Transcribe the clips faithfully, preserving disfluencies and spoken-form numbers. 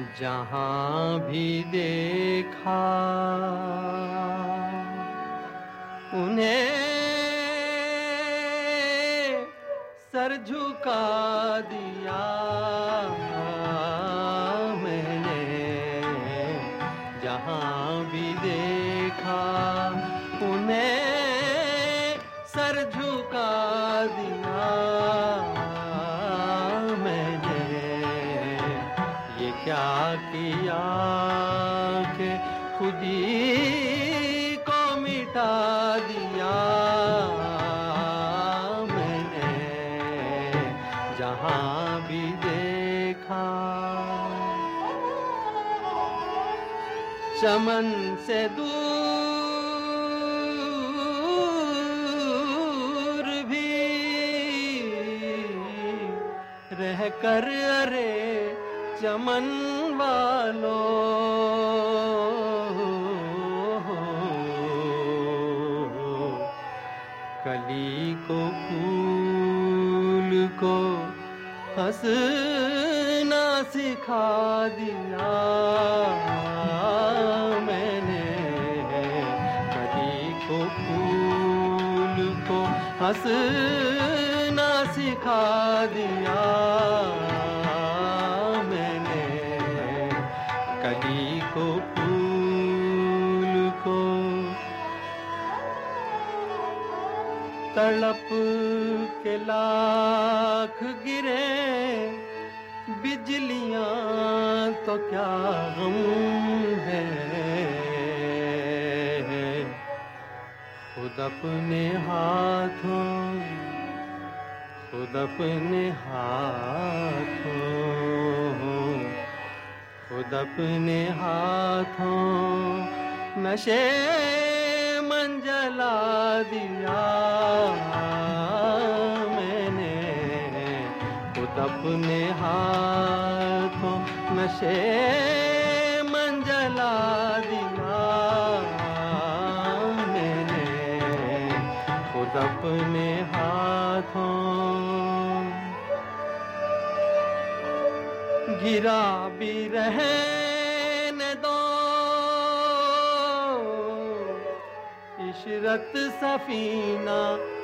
जहाँ भी देखा उन्हें सर झुका दिया मैंने। जहाँ भी देखा उन्हें सर झुका दिया मैंने। ये क्या किया कि खुद ही को मिटा दिया मैंने। जहाँ भी देखा चमन से दूर भी रहकर अरे चमन वालों कली को फूल को हंसना सिखा दिया मैंने। कली को फूल को हंसना सिखा दिया मैंने। कली को फूल को तड़प के लाख गिरे बिजलियां तो क्या गम है। खुद अपने हाथों खुद अपने हाथों खुद अपने हाथों नशे मन जला दिया मैंने। खुद अपने हाथों नशे मन जला दिया मैंने। खुद अपने हाथों गिरा भी रहने दो इशरत सफीना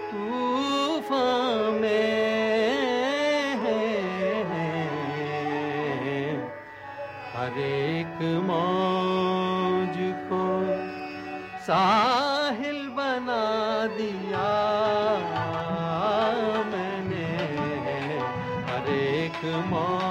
तूफान में। हर एक मौज को साहिल बना दिया मैंने। हर एक मौज